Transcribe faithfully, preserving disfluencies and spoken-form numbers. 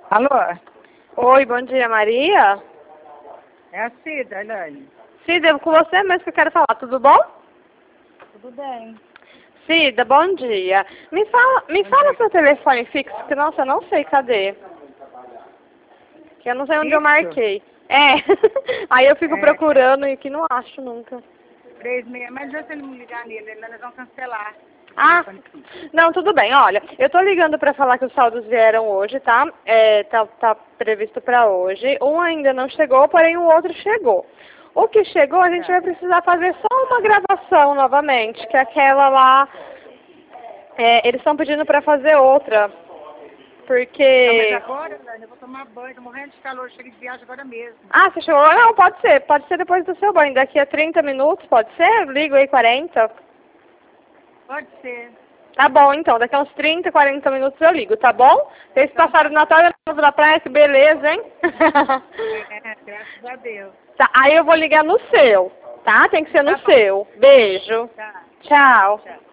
Alô? Oi, bom dia, Maria. É a Cida, Elaine. Cida, é com você mesmo que eu quero falar, tudo bom? Tudo bem. Cida, bom dia. Me fala, me Bom fala dia. seu telefone fixo, que nossa, eu não sei cadê. Que eu não sei onde eu Isso? marquei. É, aí eu fico É, procurando e que não acho nunca. três meia. Mas se você não me ligar nele, nós vamos cancelar. O Ah, telefone fixo. não, tudo bem. Olha, eu tô ligando pra falar que os saldos vieram hoje, tá? É, tá, tá previsto pra hoje. Um ainda não chegou, porém o outro chegou. O que chegou, a gente Tá. vai precisar fazer só uma gravação novamente, que é aquela lá, é, eles estão pedindo pra fazer outra, Não, mas porque... agora, Elaine, eu vou tomar banho. Tô morrendo de calor. Chego de viagem agora mesmo. Ah, você chegou? Não, pode ser, pode ser depois do seu banho, daqui a trinta minutos, pode ser? Eu ligo aí quarenta. Pode ser. Tá bom, então. Daqui a uns trinta, quarenta minutos eu ligo, tá bom? Vocês Então passaram tá o Natal e o Novo da Praia, que beleza, hein? É, graças a Deus. Tá, aí eu vou ligar no seu, tá? Tem que ser no Tá bom. seu. Beijo. Tá. Tchau. Tchau.